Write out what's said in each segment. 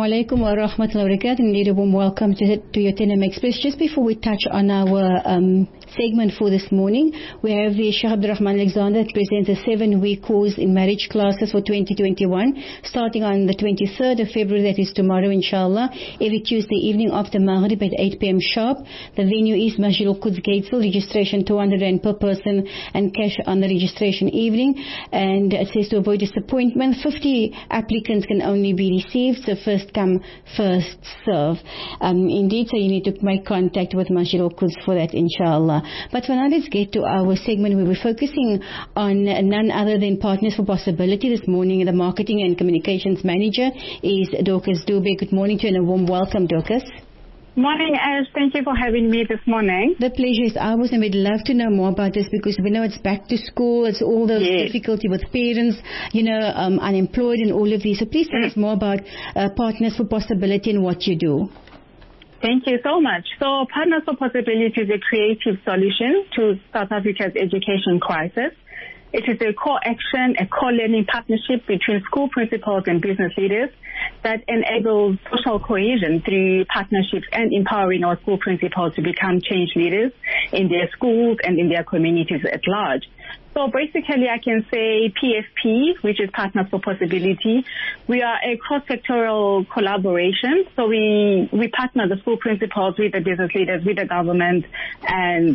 Assalamu alaikum wa rahmatullahi wa barakatuh. Indeed, a warm welcome to your Tenem Express. Just before we touch on our segment for this morning, we have the Sheikh Abdul Rahman Alexander that presents a 7-week course in marriage classes for 2021, starting on the 23rd of February, that is tomorrow, inshallah, every Tuesday evening after Maghrib at 8 p.m. sharp. The venue is Masjid Al-Quds Gatesville, registration 200 rand per person and cash on the registration evening. And it says to avoid disappointment, 50 applicants can only be received, so first come, first serve. Indeed, so you need to make contact with Masjid Al-Quds for that, inshallah. But for now, let's get to our segment where we're focusing on none other than Partners for Possibility. This morning, the Marketing and Communications Manager is Dorcas Dube. Good morning to you and a warm welcome, Dorcas. Morning, Ash. Thank you for having me this morning. The pleasure is ours, and we'd love to know more about this because we know it's back to school, it's all those difficulty with parents, unemployed and all of these. So please tell us more about Partners for Possibility and what you do. Thank you so much. So Partners for Possibility is a creative solution to South Africa's education crisis. It is a co-action, a co-learning partnership between school principals and business leaders that enables social cohesion through partnerships and empowering our school principals to become change leaders in their schools and in their communities at large. So basically, I can say PFP, which is Partners for Possibility, we are a cross-sectoral collaboration. So we partner the school principals with the business leaders, with the government, and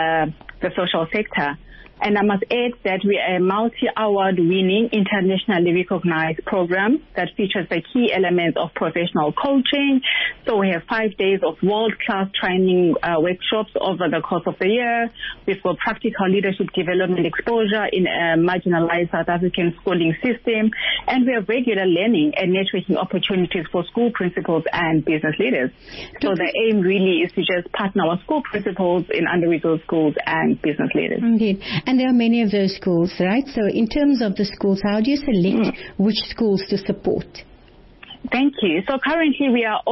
the social sector. And I must add that we are a multi-award winning, internationally recognized program that features the key elements of professional coaching. So we have 5 days of world-class training workshops over the course of the year. We've got practical leadership development exposure in a marginalized South African schooling system. And we have regular learning and networking opportunities for school principals and business leaders. So the aim really is to just partner our school principals in under-resourced schools and business leaders. Indeed. And there are many of those schools, right? So in terms of the schools, how do you select which schools to support? Thank you. So currently we are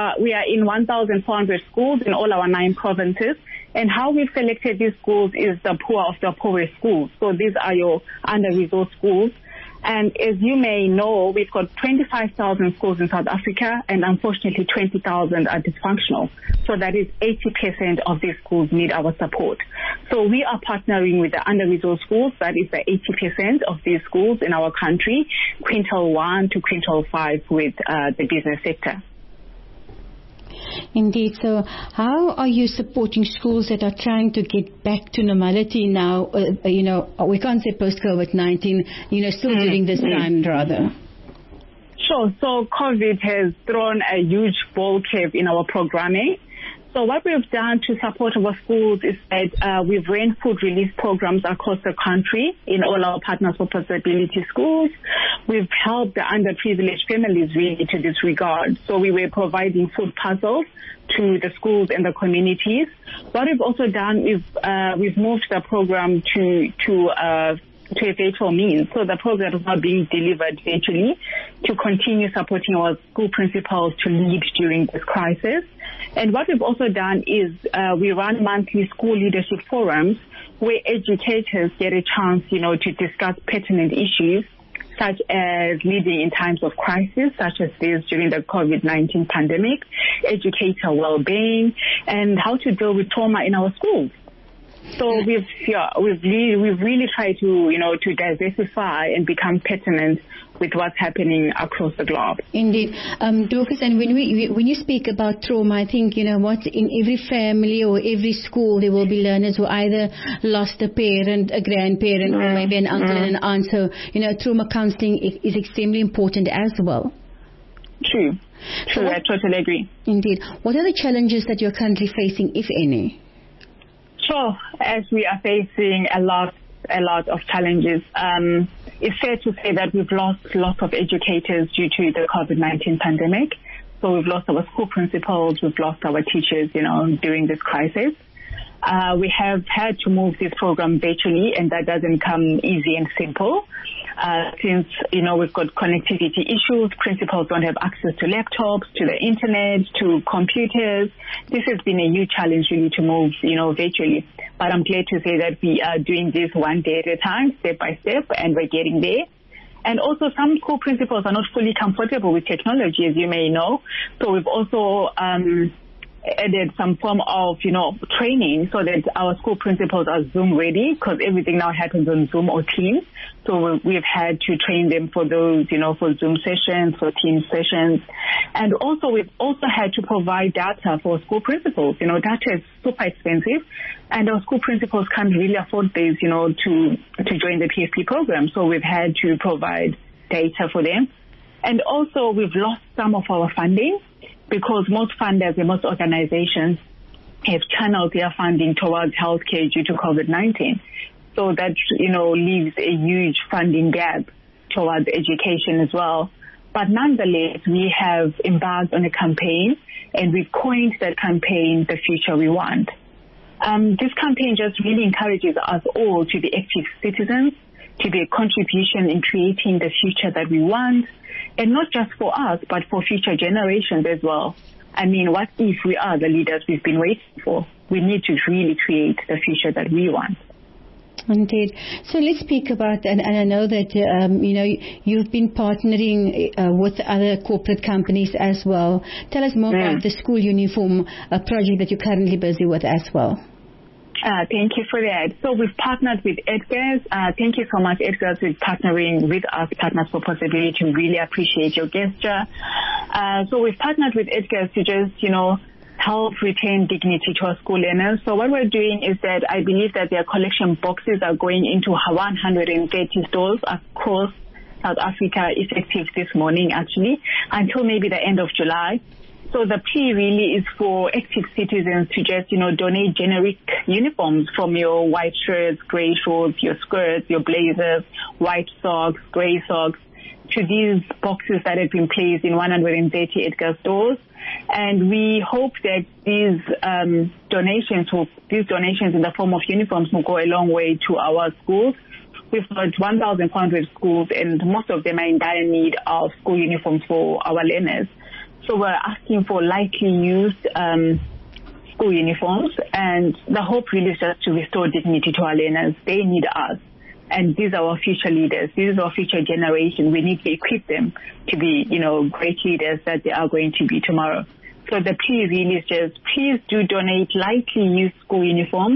in 1,400 schools in all our 9 provinces. And how we've selected these schools is the poor of the poorest schools. So these are your under-resourced schools. And as you may know, we've got 25,000 schools in South Africa, and unfortunately 20,000 are dysfunctional. So that is 80% of these schools need our support. So we are partnering with the under-resourced schools. That is the 80% of these schools in our country, quintile 1 to quintile 5 with the business sector. Indeed. So how are you supporting schools that are trying to get back to normality now? We can't say post-COVID-19, still during this time rather. Sure. So COVID has thrown a huge ball curve in our programming. So what we've done to support our schools is that we've ran food relief programs across the country in all our Partners for Possibility schools. We've helped the underprivileged families really to this regard. So we were providing food puzzles to the schools and the communities. What we've also done is we've moved the program to a virtual means. So the program is now being delivered virtually to continue supporting our school principals to lead during this crisis. And what we've also done is we run monthly school leadership forums where educators get a chance, to discuss pertinent issues such as leading in times of crisis, such as this during the COVID-19 pandemic, educator well-being, and how to deal with trauma in our schools. So we've really tried to diversify and become pertinent with what's happening across the globe. Indeed. Dorcas, and when you speak about trauma, I think, in every family or every school there will be learners who either lost a parent, a grandparent, or maybe an uncle and an aunt. So, trauma counseling is extremely important as well. True, I totally agree. Indeed. What are the challenges that you're currently facing, if any? Sure, as we are facing a lot of challenges. It's fair to say that we've lost lots of educators due to the COVID-19 pandemic. So we've lost our school principals, we've lost our teachers, during this crisis. We have had to move this program virtually, and that doesn't come easy and simple. Since, we've got connectivity issues, principals don't have access to laptops, to the internet, to computers. This has been a huge challenge really to move, virtually. But I'm glad to say that we are doing this one day at a time, step by step, and we're getting there. And also some school principals are not fully comfortable with technology, as you may know. So we've also added some form of, training so that our school principals are Zoom ready, because everything now happens on Zoom or Teams. So we've had to train them for those, for Zoom sessions, for Teams sessions. And also we've also had to provide data for school principals. Data is super expensive, and our school principals can't really afford this, to join the PFP program. So we've had to provide data for them. And also we've lost some of our funding, because most funders and most organizations have channeled their funding towards healthcare due to COVID-19. So that, leaves a huge funding gap towards education as well. But nonetheless, we have embarked on a campaign, and we've coined that campaign, The Future We Want. This campaign just really encourages us all to be active citizens, to be a contribution in creating the future that we want, and not just for us, but for future generations as well. I mean, what if we are the leaders we've been waiting for? We need to really create the future that we want. Indeed. So let's speak about, and I know that, you've been partnering with other corporate companies as well. Tell us more about the school uniform project that you're currently busy with as well. Thank you for that. So we've partnered with Edgar's. Thank you so much, Edgar's, with partnering with us, Partners for Possibility. Really appreciate your gesture. So we've partnered with Edgar's to just, help retain dignity to our school learners. So what we're doing is that I believe that their collection boxes are going into 130 stores across South Africa, effective this morning, actually, until maybe the end of July. So the plea really is for active citizens to just, donate generic uniforms from your white shirts, gray shorts, your skirts, your blazers, white socks, gray socks, to these boxes that have been placed in 130 Edgar stores. And we hope that these donations in the form of uniforms will go a long way to our schools. We've got 1,400 schools, and most of them are in dire need of school uniforms for our learners. So we're asking for lightly used school uniforms, and the hope really is just to restore dignity to our learners. They need us, and these are our future leaders. This is our future generation. We need to equip them to be, great leaders that they are going to be tomorrow. So the plea really is just, please do donate lightly used school uniforms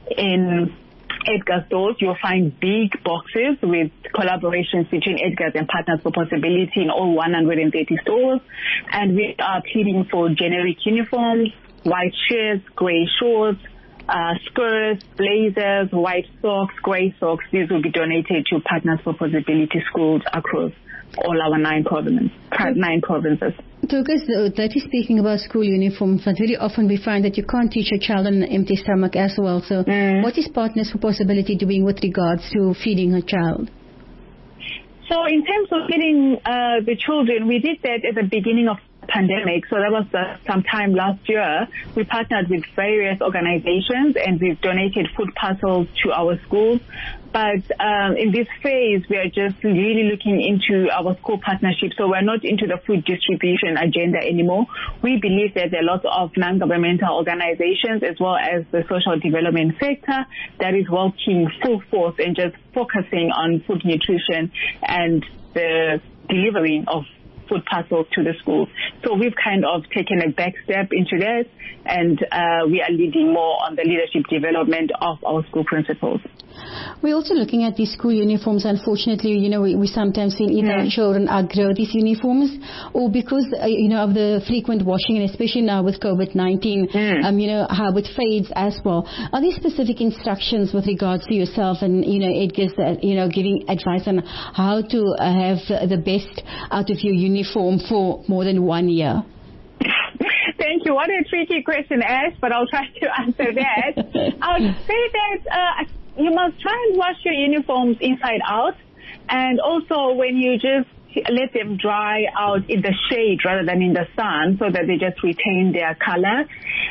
in Edgar stores. You'll find big boxes with collaborations between Edgar's and Partners for Possibility in all 130 stores. And we are pleading for generic uniforms, white shirts, gray shorts, skirts, blazers, white socks, gray socks. These will be donated to Partners for Possibility schools across all our 9 provinces. Because that is speaking about school uniforms, but very often we find that you can't teach a child on an empty stomach as well. So what is Partners for Possibility doing with regards to feeding a child? So in terms of feeding the children, we did that at the beginning of the pandemic. So that was sometime last year. We partnered with various organizations, and we've donated food parcels to our schools. But in this phase, we are just really looking into our school partnerships. So we're not into the food distribution agenda anymore. We believe that there are lots of non-governmental organizations as well as the social development sector that is working full force and just focusing on food nutrition and the delivering of food parcels to the schools. So we've kind of taken a back step into that, and we are leading more on the leadership development of our school principals. We're also looking at these school uniforms. Unfortunately, we sometimes feel either children outgrow these uniforms, or because, of the frequent washing, and especially now with COVID-19, how it fades as well. Are there specific instructions with regards to yourself and, Edgar's, giving advice on how to have the best out of your uniform for more than 1 year? Thank you. What a tricky question, Ash, but I'll try to answer that. I would say that you must try and wash your uniforms inside out, and also when you just let them dry out in the shade rather than in the sun, so that they just retain their color.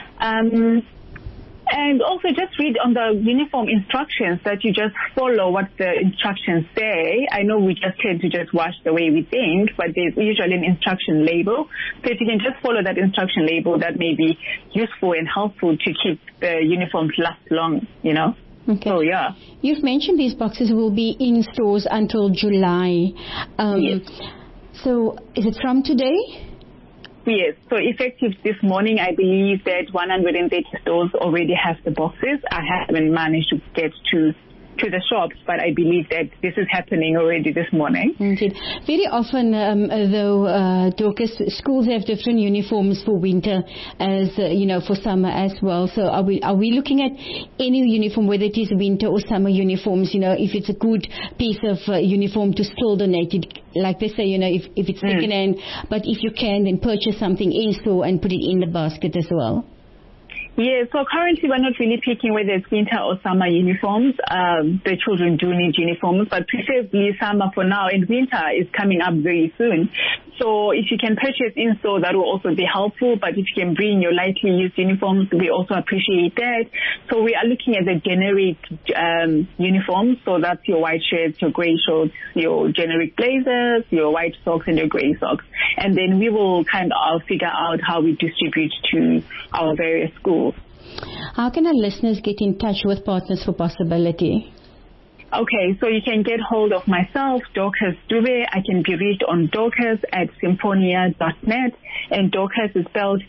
And also just read on the uniform instructions, that you just follow what the instructions say. I know we just tend to just wash the way we think, but there's usually an instruction label. So if you can just follow that instruction label, that may be useful and helpful to keep the uniforms last long, Okay. So, yeah. You've mentioned these boxes will be in stores until July. Yes. So is it from today? Yes. So effective this morning, I believe that 130 stores already have the boxes. I haven't managed to get to the shops, but I believe that this is happening already this morning. Indeed. Very often, Dorcas, schools have different uniforms for winter as, for summer as well. So are we looking at any uniform, whether it is winter or summer uniforms, if it's a good piece of uniform to still donate it, like they say, if it's second hand, but if you can, then purchase something in store and put it in the basket as well. Yeah, so currently we're not really picking whether it's winter or summer uniforms. The children do need uniforms, but preferably summer for now, and winter is coming up very soon. So if you can purchase in store, that will also be helpful, but if you can bring your lightly used uniforms, we also appreciate that. So we are looking at the generic uniforms, so that's your white shirts, your grey shorts, your generic blazers, your white socks, and your grey socks. And then we will kind of figure out how we distribute to our various schools. How can our listeners get in touch with Partners for Possibility? Okay, so you can get hold of myself, Dorcas Dube. I can be reached on dorcas@symphonia.net, and Dorcas is spelled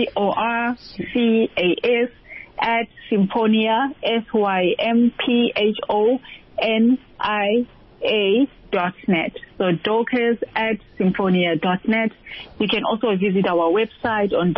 DORCAS at Symphonia, SYMPHONIA.net. So dorcas@symphonia.net. You can also visit our website on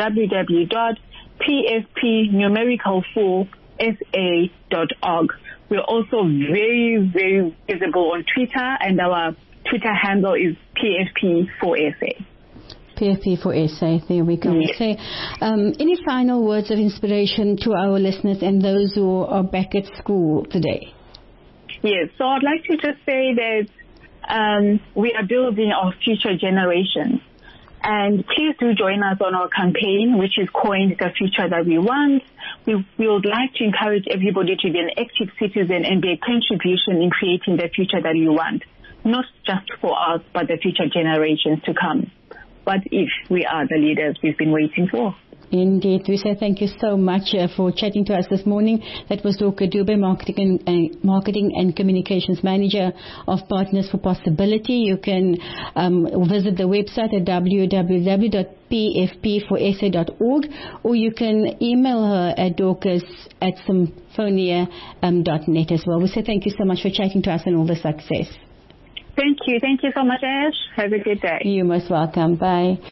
www.pfpnumericalsa.org. We're also very, very visible on Twitter, and our Twitter handle is PFP4SA. PFP4SA, there we go. Yes. So, any final words of inspiration to our listeners and those who are back at school today? Yes, so I'd like to just say that we are building our future generations. And please do join us on our campaign, which is coined The Future That We Want. We would like to encourage everybody to be an active citizen and be a contribution in creating the future that we want, not just for us, but the future generations to come. What if we are the leaders we've been waiting for? Indeed. We say thank you so much for chatting to us this morning. That was Dorcas Dube, Marketing and Communications Manager of Partners for Possibility. You can visit the website at www.pfp4sa.org, or you can email her at dorcas@symphonia.net as well. We say thank you so much for chatting to us and all the success. Thank you. Thank you so much, Ash. Have a good day. You're most welcome. Bye.